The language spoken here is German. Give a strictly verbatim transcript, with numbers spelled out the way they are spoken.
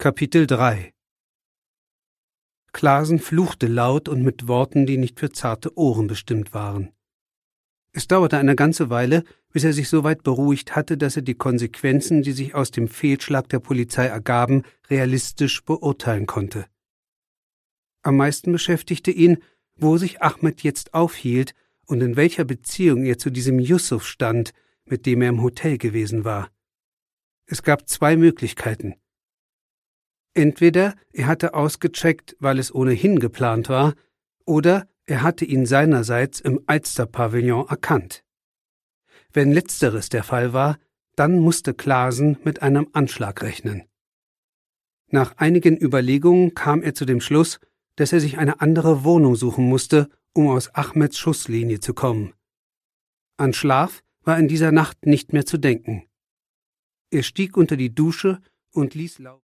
Kapitel drei. Klaasen fluchte laut und mit Worten, die nicht für zarte Ohren bestimmt waren. Es dauerte eine ganze Weile, bis er sich so weit beruhigt hatte, dass er die Konsequenzen, die sich aus dem Fehlschlag der Polizei ergaben, realistisch beurteilen konnte. Am meisten beschäftigte ihn, wo sich Ahmed jetzt aufhielt und in welcher Beziehung er zu diesem Yusuf stand, mit dem er im Hotel gewesen war. Es gab zwei Möglichkeiten. Entweder er hatte ausgecheckt, weil es ohnehin geplant war, oder er hatte ihn seinerseits im Alster-Pavillon erkannt. Wenn letzteres der Fall war, dann musste Klaasen mit einem Anschlag rechnen. Nach einigen Überlegungen kam er zu dem Schluss, dass er sich eine andere Wohnung suchen musste, um aus Ahmeds Schusslinie zu kommen. An Schlaf war in dieser Nacht nicht mehr zu denken. Er stieg unter die Dusche und ließ laut